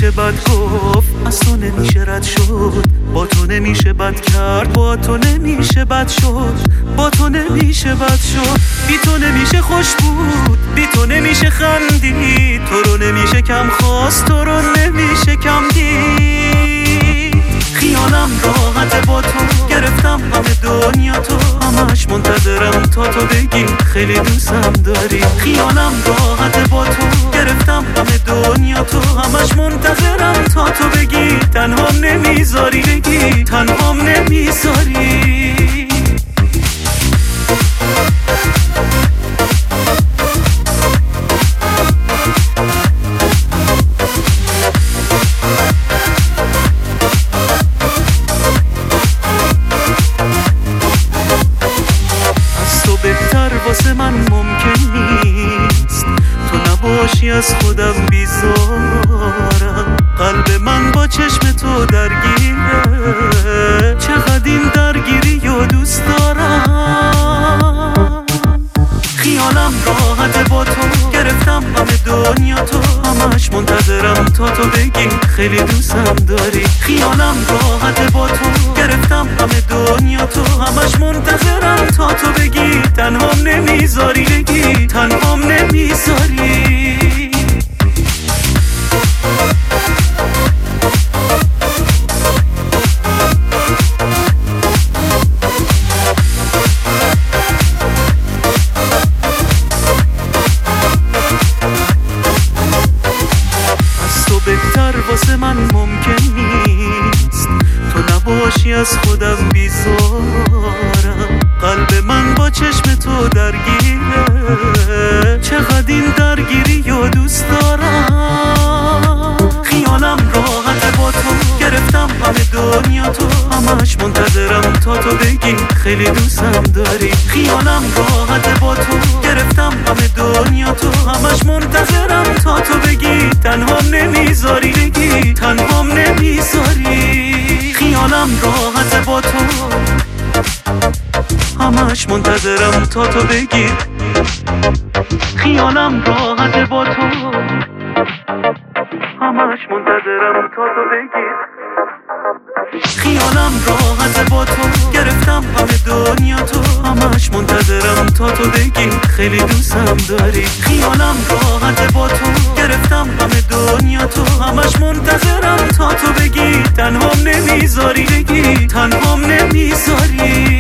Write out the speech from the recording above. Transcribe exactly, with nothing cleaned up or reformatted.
نمیشه بد گفت، از تو نمیشه رد شد، با تو نمیشه بد کرد، با تو نمیشه بد شد، با تو نمیشه بد شد. بی تو نمیشه خوش بود، بی تو نمیشه خندید، تو رو نمیشه کم خواست، تو رو نمیشه کم دید. خیالم راحته با تو، گرفتم همه دنیا تو، همش منتظرم تا تو بگی خیلی دوستم داری. خیالم راحته با تو، گرفتم همه دنیا تو، همش منتظرم تا تو بگی تنهام نمیذاری، بگی تنهام نمیذاری. بهتر واسه من ممکن نیست تو نباشی، از خودم بیزارم. قلب من با چشم تو درگیره، چقدر این درگیری و دوست دارم. خیالم راحته با تو، گرفتم همه دنیا تو، همش منتظرم تا تو بگی خیلی دوستم داری. خیالم راحته با تو، گرفتم همه دنیا تو، همش منتظرم تا تو بگی تنهام نمیذاری، بگی تنهام نمیذاری. بهتر واسه من ممکن نیست تو نباشی، از خودم بیزارم. قلب من با چشم تو درگیره، چقدر این درگیری و دوست دارم. خیالم راحته با تو، گرفتم همه دنیا تو، همش منتظرم تا تو بگی خیلی دوستم داری. خیالم راحته با تو، گرفتم همه دنیا تو، همش منتظرم تا تو بگی تنهام نمیذاری، بگی تنهام نمیذاری. خیالم راحته با تو، همش منتظرم تا تو بگی. خیالم راحته با تو، همش منتظرم تا تو بگی. خیالم راحته با تو، گرفتم همه دنیا تو، همش منتظرم تا تو بگی خیلی دوستم داری. خیالم راحته با تو، گرفتم همه دنیا تو، همش منتظرم تا تو بگی تنهام نمیذاری، بگی تنهام نمیذاری.